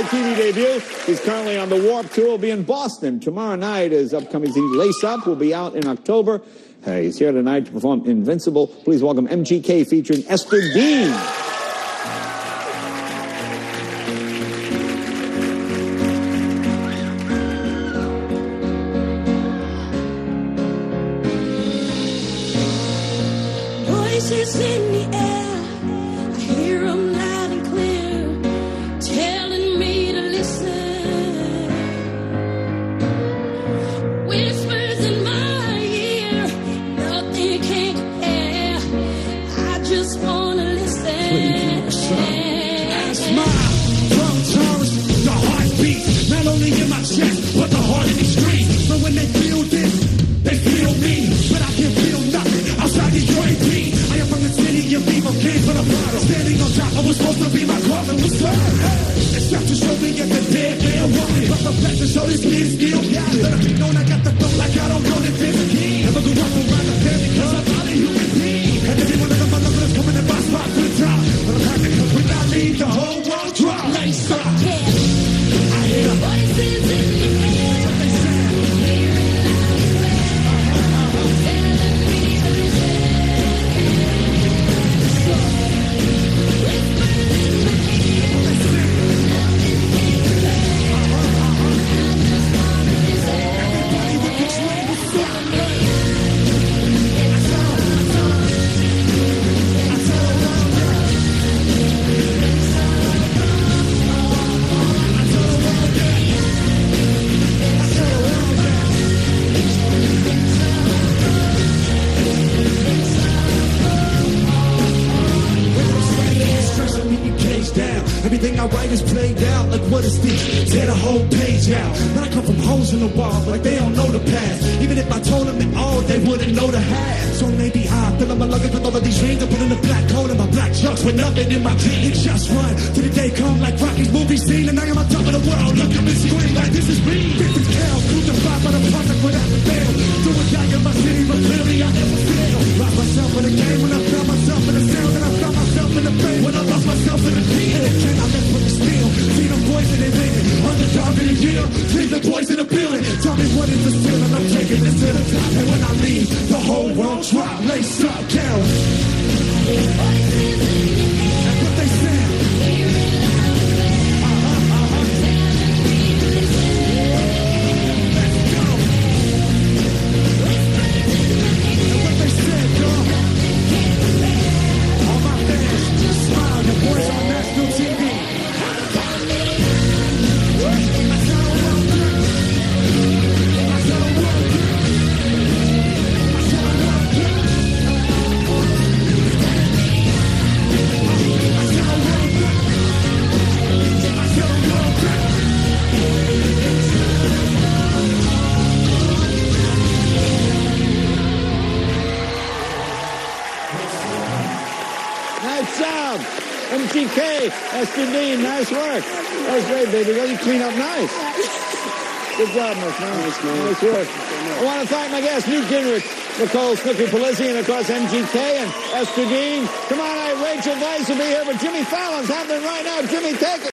TV debut. He's currently on the Warped Tour. Will be in Boston tomorrow night. His upcoming CD, Lace Up, will be out in October. He's here tonight to perform Invincible. Please welcome MGK featuring Esther Dean. Voices in the air, I hear them loud and clear, telling me to listen. Whispers in my ear, nothing can compare. I just wanna listen. That's my drum tones, the heartbeat, not only in my chest, but the heart in the street. So when they feel this, they feel me, but I can't feel nothing outside these joint beats. From the city of evil came for the bottle. Standing on top, I was supposed to be my calling was served. It's not to show me at the dead man walking, but the flesh to show this man still got it. Let it be known I got the flow like I don't know that there's a key. Never go up around the bend because I'm not a human being. And every one of the motherfuckers coming in my spot to the top. But I'm happy because when I leave, the whole world drop. Lace up. I hear the voices in the air. What they say. Everything I write is played out, like what is this? Tear the whole page out. But I come from holes in the wall, like they don't know the past. Even if I told them it all, they wouldn't know the half. So maybe I fill up my luggage with all of these dreams. I put in the black coat and my black chucks with nothing in my jeans. Just run till the day come like Rocky's movie scene. And I am on top of the world, look at me scream like this is me. Different cows, crucified by the project without the fail. Do or die in my city, but clearly I never fail. Lost myself in the game when I found myself in the sound. And I found myself in the fame when I lost myself in the beat. I left with the steel, see them boys in the living. Underdog in the year, see the boys in the building. Tell me what is the ceiling, I'm taking this to the top. And when I leave, the whole world drop. Lace up, down. That's what they said. Let's go. That's what they said, dog. All my fans, just smile. The boys on national TV. Nice job. MGK, Esther Dean, nice work. That was great, baby. Well, you clean up nice. Good job, Miss man. Nice work. I want to thank my guests, Newt Gingrich, Nicole Snooki Polizzi, and of course MGK and Esther Dean. Tomorrow night, Rachel Weisz will be here, but Jimmy Fallon's happening right now. Jimmy, take it.